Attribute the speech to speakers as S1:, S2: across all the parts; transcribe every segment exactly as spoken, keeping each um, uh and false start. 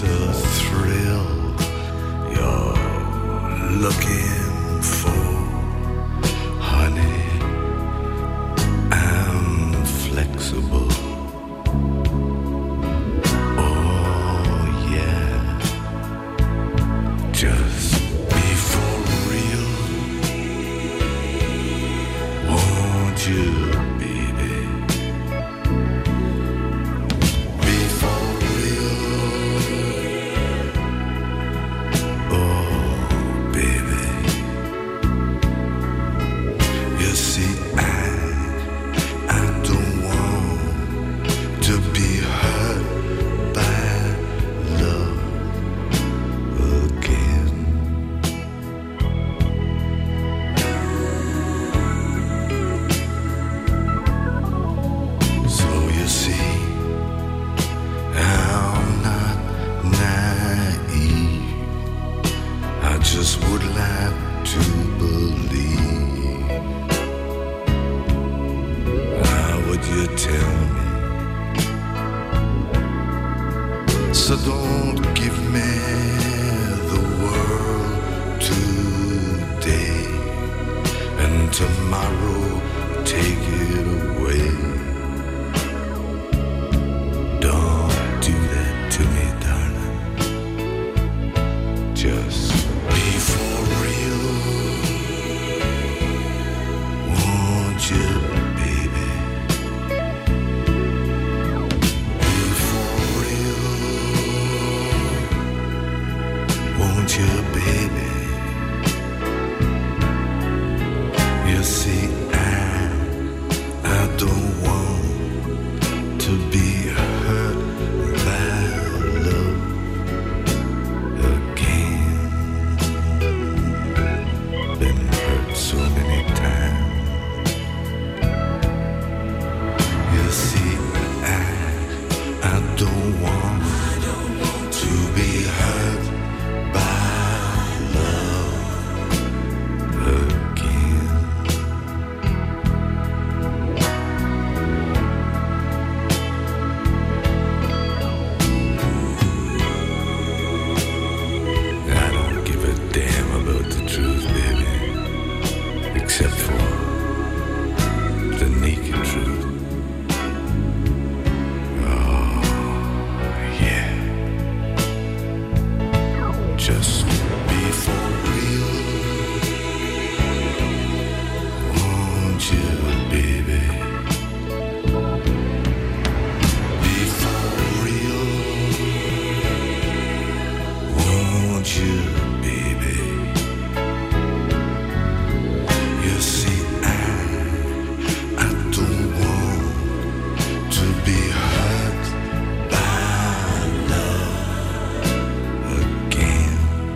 S1: it's a thrill you're looking for, honey. I'm flexible. Oh yeah, just be for real, won't you? Just would like to believe. How would you tell me? So don't give me the world today, and tomorrow take it away. Don't do that to me, darling. Just be for real, won't you, baby? Be for real, won't you, baby? You see, I, I don't want to be hurt by love again. Been hurt so many times. You see, I, I don't want to be hurt by love again. I don't give a damn about the truth, baby, except for the naked truth. Oh, yeah. Just be for real, won't you, baby? Be for real, won't you, baby? You see, I, I don't want to be hurt by love again.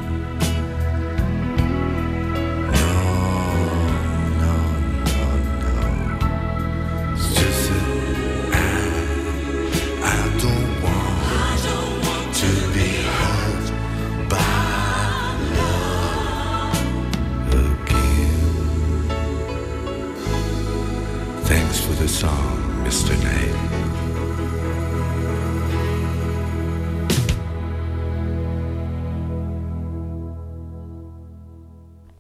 S1: No, no, no, no. It's just that I, I don't want to be hurt by love again. Thanks for the song, Mister Knight.